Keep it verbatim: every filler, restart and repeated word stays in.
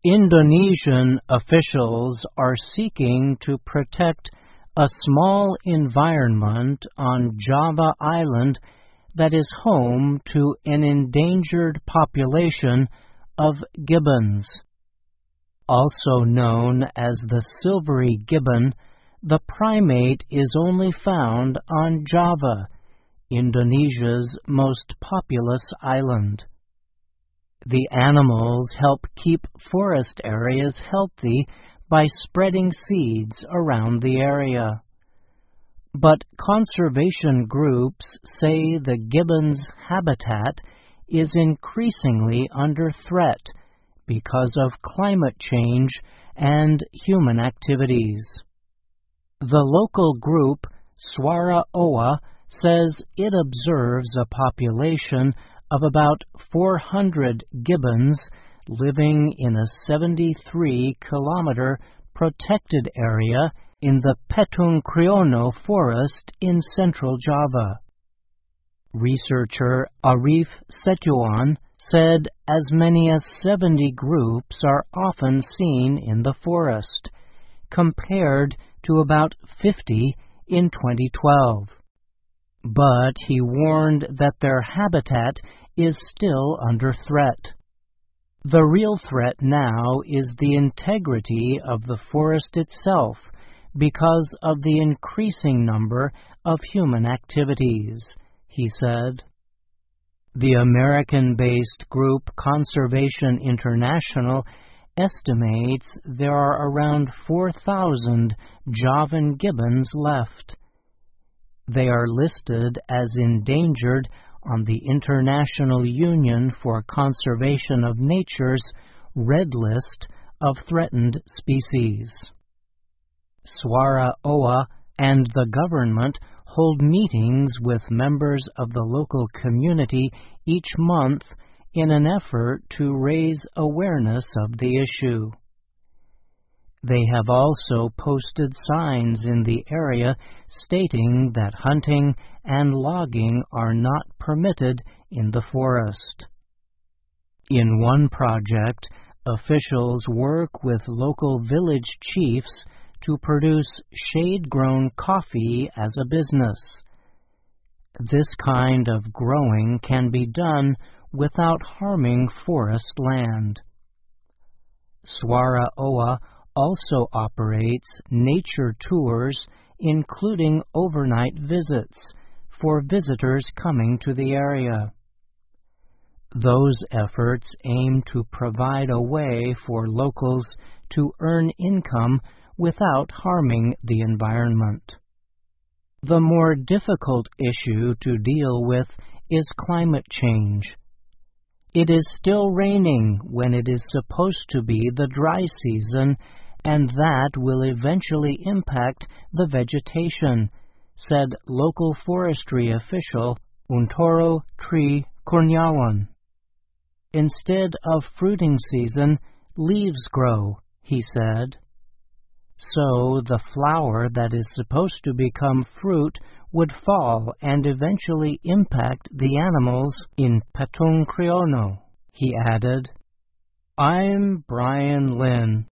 Indonesian officials are seeking to protect a small environment on Java Island that is home to an endangered population of gibbons. Also known as the silvery gibbon, the primate is only found on Java, Indonesia's most populous island. The animals help keep forest areas healthy by spreading seeds around the area. But conservation groups say the gibbon's habitat is increasingly under threat because of climate change and human activities. The local group, Suara Owa, says it observes a population of about four hundred gibbons living in a seventy-three kilometer protected area in the Petung Kriono forest in central Java. Researcher Arif Setiowan said as many as seventy groups are often seen in the forest, compared to about fifty in twenty twelve. But he warned that their habitat is still under threat. The real threat now is the integrity of the forest itself because of the increasing number of human activities, he said. The American-based group Conservation International estimates there are around four thousand Javan gibbons left. They are listed as endangered on the International Union for Conservation of Nature's Red List of Threatened Species. Suara Owa and the government hold meetings with members of the local community each month in an effort to raise awareness of the issue. They have also posted signs in the area stating that hunting and logging are not permitted in the forest. In one project, officials work with local village chiefs to produce shade-grown coffee as a business. This kind of growing can be done without harming forest land. Suara Owa also operates nature tours, including overnight visits, for visitors coming to the area. Those efforts aim to provide a way for locals to earn income without harming the environment. The more difficult issue to deal with is climate change. It is still raining when it is supposed to be the dry season, and that will eventually impact the vegetation, said local forestry official Untoro Tri Kurniawan. Instead of fruiting season, leaves grow, he said. So the flower that is supposed to become fruit would fall and eventually impact the animals in Petung Kriono, he added. I'm Brian Lynn.